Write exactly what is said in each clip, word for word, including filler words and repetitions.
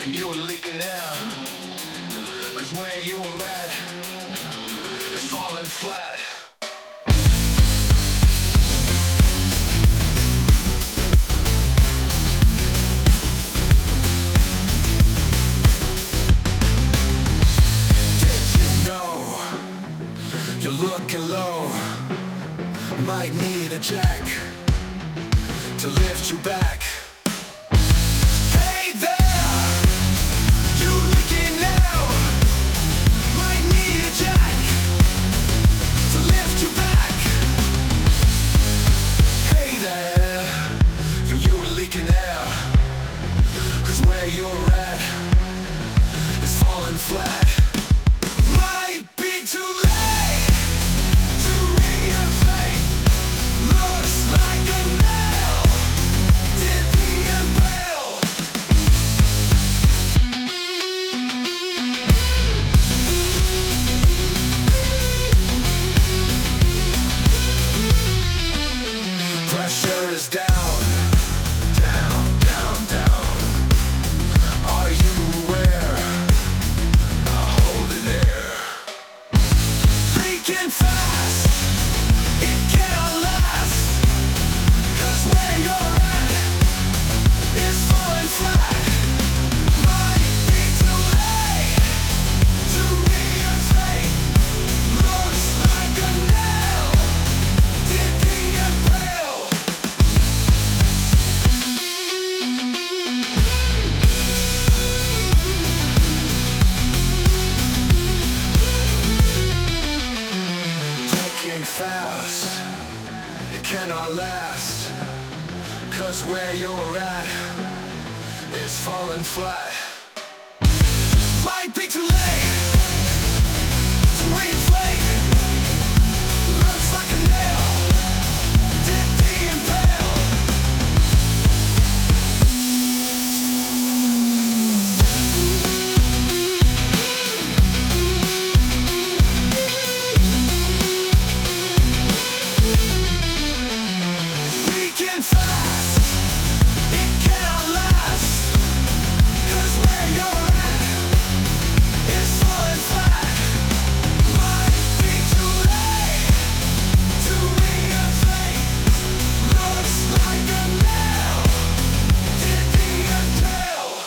You were leaking out, cause where you were at is falling flat. Did you know you're looking low? Might need a jack to lift you back. Hey there, you leaking now. Might need a jack to lift you back. Hey there, you were leaking out, cause where you're at is falling flat. Might be too late to reinvent. Looks like a nail did the impale. Pressure is down, down, down, down. Are you aware? I hold it there. Leaking fast, it cannot last, cause where you're at is falling flat. Might be too late to reinvent. Looks like a nail did the impale. Leaking fast, it cannot last, cause where you're at is falling flat. Might be too late to reinflate. Looks like a nail did the impale. Leaking fast, it cannot last, cause where you're at is falling flat. Might be too late to reinvent. Looks like a nail did the impale.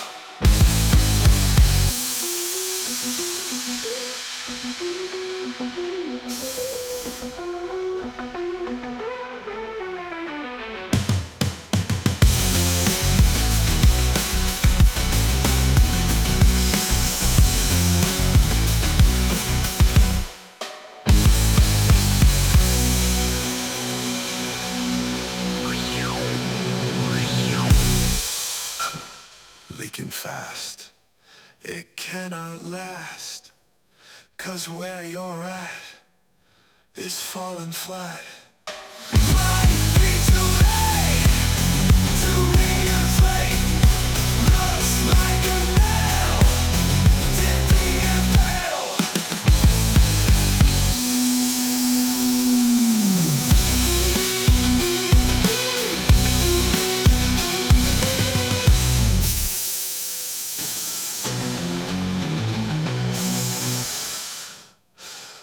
Leaking fast, it cannot last, cause where you're at is falling flat.